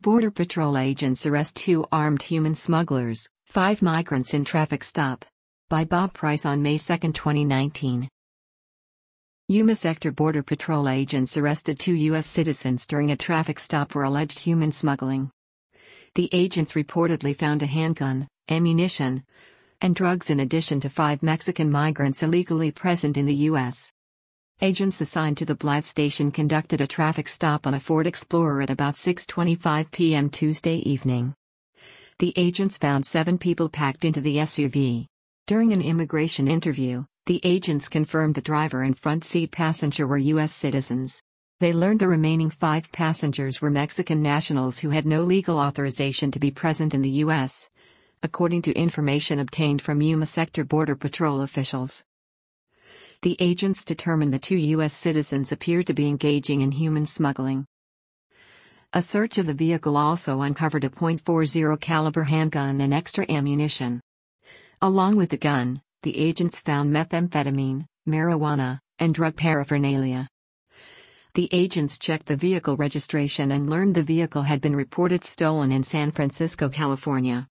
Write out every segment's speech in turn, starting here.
Border Patrol agents arrest 2 armed human smugglers, 5 migrants in traffic stop. By Bob Price on May 2, 2019. Yuma Sector Border Patrol agents arrested 2 U.S. citizens during a traffic stop for alleged human smuggling. The agents reportedly found a handgun, ammunition, and drugs in addition to 5 Mexican migrants illegally present in the U.S. Agents assigned to the Blythe station conducted a traffic stop on a Ford Explorer at about 6:25 p.m. Tuesday evening. The agents found 7 people packed into the SUV. During an immigration interview, the agents confirmed the driver and front seat passenger were U.S. citizens. They learned the remaining 5 passengers were Mexican nationals who had no legal authorization to be present in the U.S., according to information obtained from Yuma Sector Border Patrol officials. The agents determined the 2 U.S. citizens appeared to be engaging in human smuggling. A search of the vehicle also uncovered a .40 caliber handgun and extra ammunition. Along with the gun, the agents found methamphetamine, marijuana, and drug paraphernalia. The agents checked the vehicle registration and learned the vehicle had been reported stolen in San Francisco, California.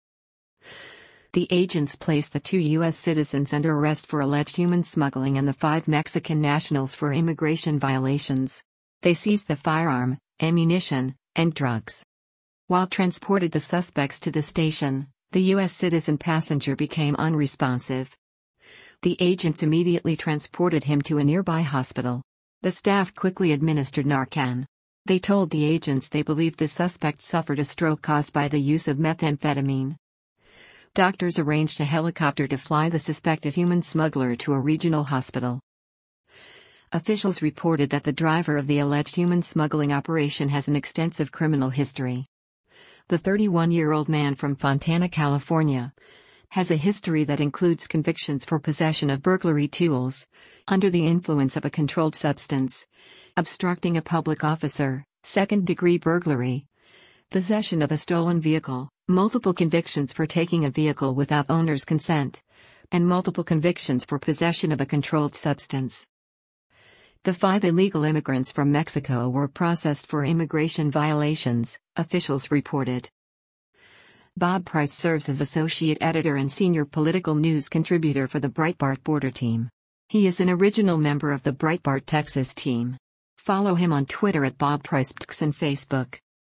The agents placed the 2 U.S. citizens under arrest for alleged human smuggling and the 5 Mexican nationals for immigration violations. They seized the firearm, ammunition, and drugs. While transported the suspects to the station, the U.S. citizen passenger became unresponsive. The agents immediately transported him to a nearby hospital. The staff quickly administered Narcan. They told the agents they believed the suspect suffered a stroke caused by the use of methamphetamine. Doctors arranged a helicopter to fly the suspected human smuggler to a regional hospital. Officials reported that the driver of the alleged human smuggling operation has an extensive criminal history. The 31-year-old man from Fontana, California, has a history that includes convictions for possession of burglary tools, under the influence of a controlled substance, obstructing a public officer, second-degree burglary, possession of a stolen vehicle, multiple convictions for taking a vehicle without owner's consent, and multiple convictions for possession of a controlled substance. The 5 illegal immigrants from Mexico were processed for immigration violations, officials reported. Bob Price serves as associate editor and senior political news contributor for the Breitbart Border team. He is an original member of the Breitbart Texas team. Follow him on Twitter at Bob Price and Facebook.